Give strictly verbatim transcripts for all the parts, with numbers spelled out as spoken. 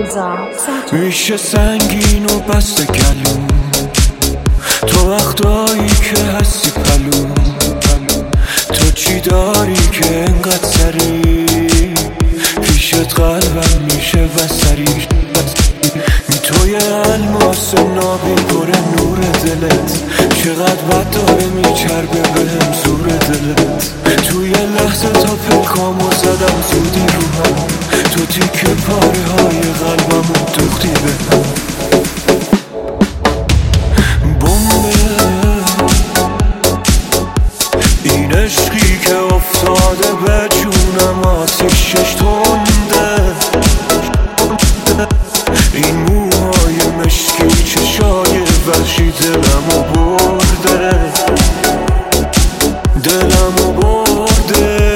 میشه سنگین و بسته گلوم تو وقتایی که هستی پلوم تو چی داری که انقدر سری پیشت قلبم میشه و سری توی الماس نابی پر نور دلت چقدر بد داره میچربه بهم زور دلت توی لحظه تا پلکامو زدم زودی رو هم تو تیکه پاره های قلبمو دوختی بهم بمبه این عشقی که افتاده به جونم آتیشش تنده این موهای مشکی چشای وحشی دلمو برده دلمو برده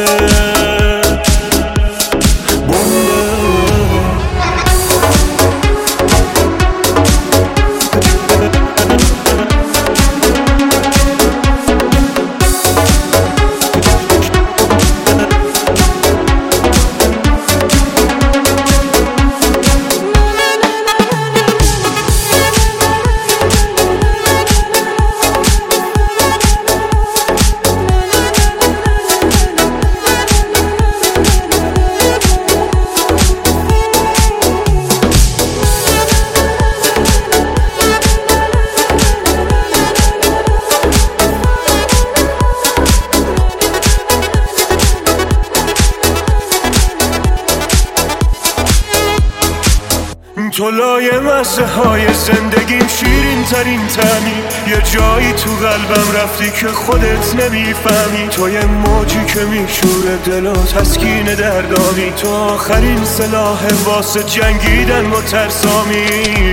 تو لایه مزه های زندگیم شیرین ترین تمی یه جایی تو قلبم رفتی که خودت نمیفهمی تو یه موجی که میشوره دل و تسکین دردانی تو آخرین سلاح واسه جنگیدن با ترسامی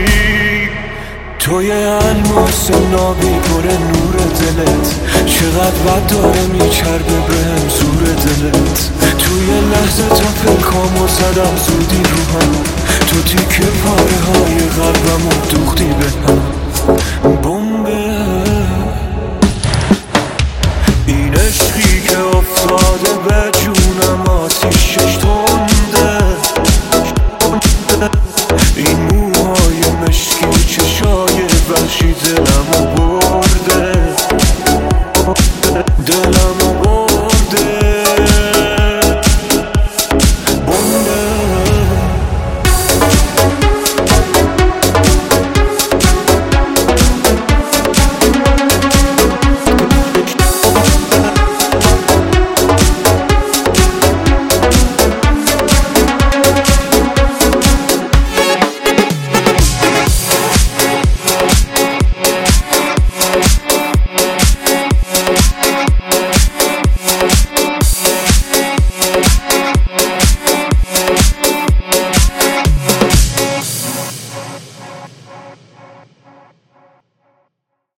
توی الماس نابی پر نور دلت چقدر بد داره میچربه بهم زور دلت توی لحظه تا پلکامو زدم زودی رو هم تو تیکه پاره های قلبمو دوختی بهم بمبه